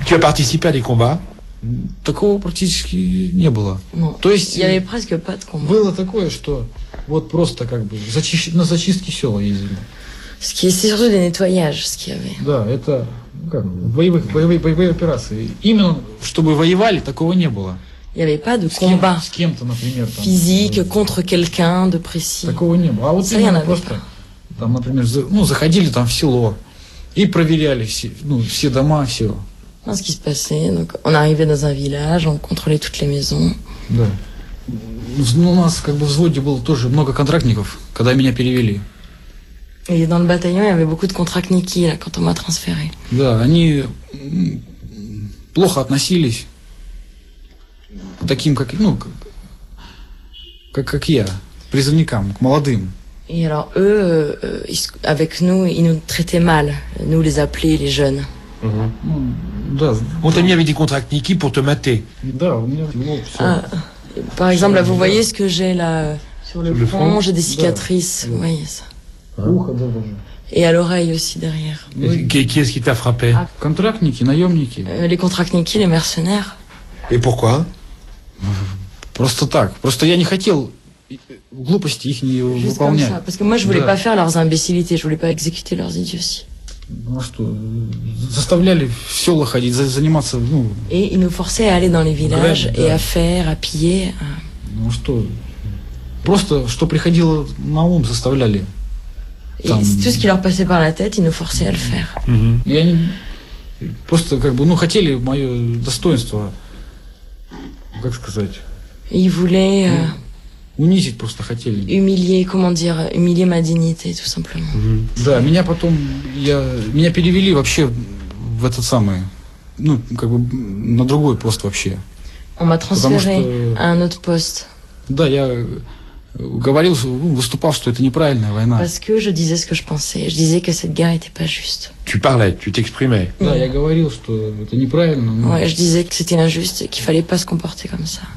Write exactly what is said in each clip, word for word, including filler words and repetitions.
Tu as participé à des combats? Такого практически не было. Non. То есть Il y avait presque pas de combat. было такое, что вот просто как бы зачищ... на зачистки села ездили. Ce qui est c'est surtout des nettoyages, ce qu'il y avait. Да, это ну, как, боевые, боевые, боевые операции. Именно чтобы воевали, такого не было. Il n'y avait pas de С, кем, combat с кем-то, например, там, physique contre quelqu'un de précis. такого не было. А вот Ça, il y en именно avait просто, pas. там, например, за, ну, заходили там в село и проверяли все, ну, все дома, все. Non, ce qui se passait, donc on arrivait dans un village, on contrôlait toutes les maisons. Да. Ну, у нас как бы в взводе было тоже много контрактников, когда меня перевели. Et dans le bataillon, il y avait beaucoup de контрактники là, quand on m'a transféré. Да, они м, плохо относились к таким, как, ну, как, как, как я, призывникам, к молодым. Et alors eux, euh, ils, avec nous, ils nous traitaient mal. Nous, les appelés, les jeunes. Mhm. Ну, да, On t'a mis avec des contractники pour te mater. да, у меня лоб, всё. Ah, par exemple, là, vous voyez ce que j'ai là euh, sur le, Sur le front, front. j'ai des cicatrices. Да. Vous voyez ça. Ухо, да, даже. Et à l'oreille aussi derrière. Et Qui, qui est-ce qui t'a frappé? Ah. Контрактники, наемники. Euh, les contractniki, les mercenaires. Et pourquoi? Просто так. Просто я не хотел глупости их не Juste comme выполнять. ça. Parce que moi, je voulais Да. pas faire leurs imbécilités, je voulais pas exécuter leurs idioties. Ну что, заставляли в села ходить, за- заниматься, ну, Et ils nous forçaient à aller dans les villages Grève, et да. à faire, à piller. à- ну что, просто что приходило на ум, заставляли. Et Там- tout ce qui leur passait par la tête, ils nous forçaient à le faire. Mhm. И они просто как бы, ну, хотели мое достоинство, как сказать, Et ils voulaient euh, унизить просто хотели. humilier, comment dire, humilier ma dignité, tout simplement. Mhm. Да, меня потом, я, меня перевели вообще в этот самый, ну, как бы на другой пост вообще. On m'a Потому transféré что, à un autre poste да, я говорил, ну, выступал, что это неправильная война. parce que je disais ce que je pensais. Je disais que cette guerre était pas juste. Tu parlais, tu t'exprimais. Да, я говорил, что это неправильно. но- Ouais, je disais que c'était injuste et qu'il fallait pas se comporter comme ça.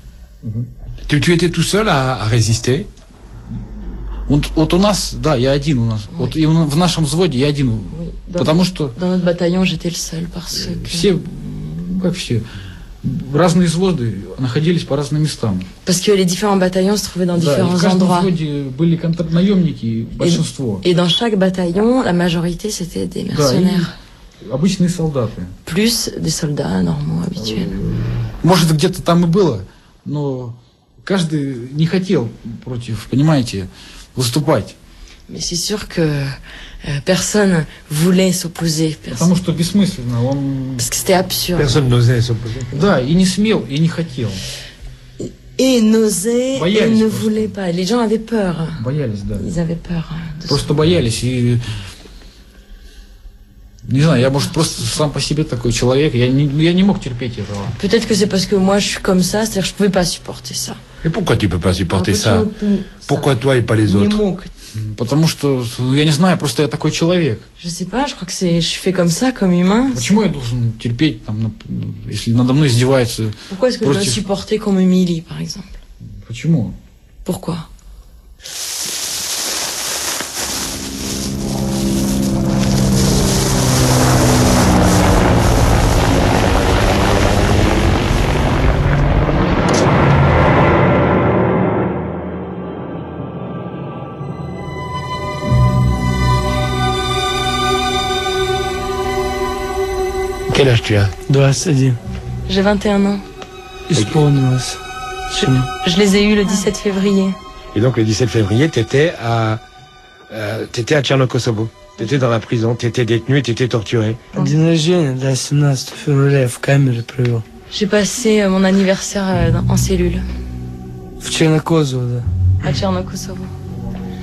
Tu, tu étais tout seul à, à résister? Вот, вот у нас, да, я один у нас. Вот и в нашем взводе я один. Oui. Dans, Потому что dans notre bataillon, j'étais le seul parce que все, как все, разные взводы находились по разным местам. parce que les différents bataillons se trouvaient dans Да, и différents в каждом endroits. взводе были контракт наемники, большинство. Et dans chaque bataillon, la majorité c'était des Да, mercenaires, и обычные солдаты. plus des soldats normaux habituels. Может, где-то там и было, но каждый не хотел против, понимаете, выступать. Mais c'est sûr que euh, personne voulait s'opposer, Потому personne, что бессмысленно. Он, parce que c'était absurde. Personne n'osait s'opposer. да, и не смел, и не хотел. Et n'osait et Боялись ne просто. voulait pas. Les gens avaient peur. Боялись, да. Ils avaient peur. hein, de Просто боялись. И не знаю, я, может, просто сам по себе такой человек. Я не, я не мог терпеть этого. ça. Peut-être que c'est parce que moi je suis comme ça, c'est-à-dire que je pouvais pas supporter ça. Et pourquoi tu peux pas supporter Ah, ça? почему ты- Pourquoi toi et pas les Не autres? мог. Потому что, я не знаю, просто я такой человек. Je sais pas, je crois que c'est, je suis fait comme ça, comme humain. Почему я должен терпеть, там, нап- если надо мной издеваются? Pourquoi est-ce que je dois Против. supporter qu'on m'humilie, par exemple? Почему? Pourquoi? Quel âge tu as? двадцать один. J'ai vingt et un ans. Исполнилось. Je, je les ai eus le dix-sept février. Et donc le dix-sept février, t'étais à, euh, t'étais à Tcherno-Kosovo. T'étais dans la prison, t'étais détenu et t'étais torturé. День рождения, да, семнадцатого февраля я в камере провел. J'ai passé euh, mon anniversaire euh, dans- en cellule, В Чернокозово, да. à Tcherno-Kosovo.